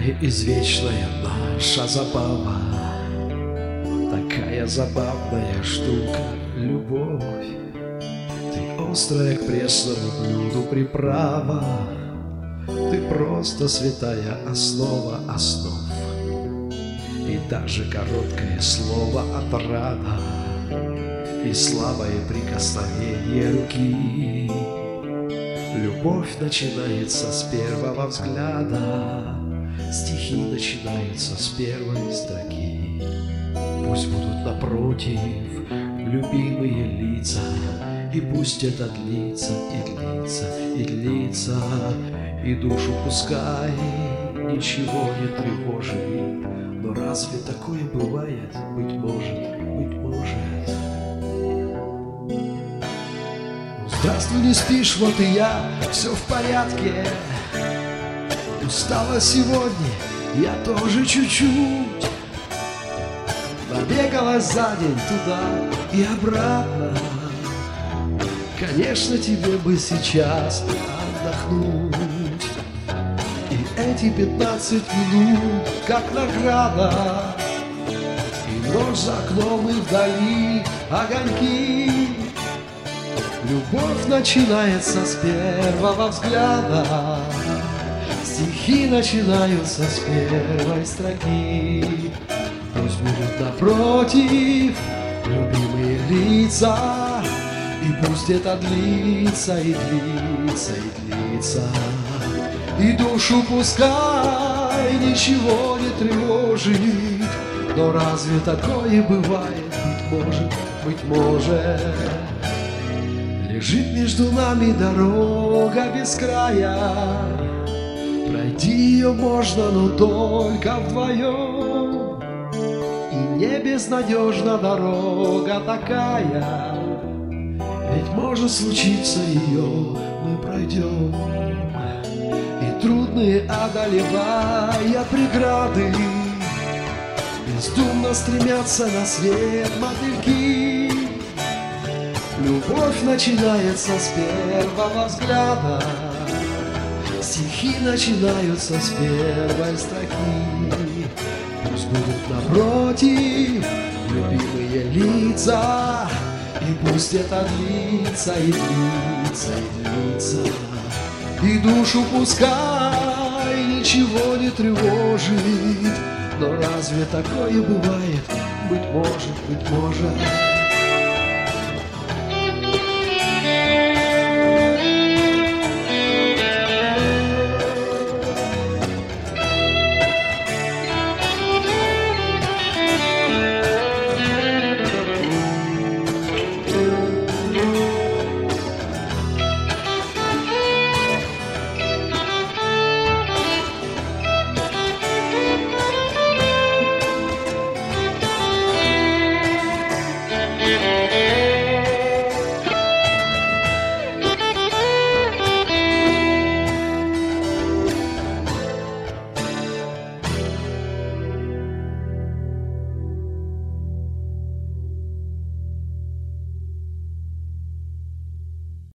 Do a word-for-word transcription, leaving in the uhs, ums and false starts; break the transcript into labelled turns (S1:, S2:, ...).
S1: И извечная наша забава, такая забавная штука — любовь. Ты острая к пресному блюду приправа, ты просто святая основа основ. И даже короткое слово отрада, и слабое прикосновение руки. Любовь начинается с первого взгляда, стихи начинаются с первой строки. Пусть будут напротив любимые лица, и пусть это длится и длится и длится, и душу пускай ничего не тревожит. Но разве такое бывает? Быть может, быть может. Здравствуй, не спишь, вот и я, все в порядке. Устала сегодня, я тоже чуть-чуть. Набегалась за день туда и обратно. Конечно, тебе бы сейчас отдохнуть. И эти пятнадцать минут, как награда. И ночь за окном, и вдали огоньки. Любовь начинается с первого взгляда, стихи начинаются с первой строки. Пусть будут напротив любимые лица, и пусть это длится и длится и длится, и душу пускай ничего не тревожит. Но разве такое бывает? Быть может, быть может. Лежит между нами дорога без края, пройти ее можно, но только вдвоем. И не безнадежна дорога такая, ведь может случиться, ее мы пройдем. И трудные, одолевая преграды, бездумно стремятся на свет мотыльки. Любовь начинается с первого взгляда, стихи начинаются с первой строки. Пусть будут напротив любимые лица, и пусть это длится и длится и длится, и душу пускай ничего не тревожит. Но разве такое бывает? Быть может, быть может.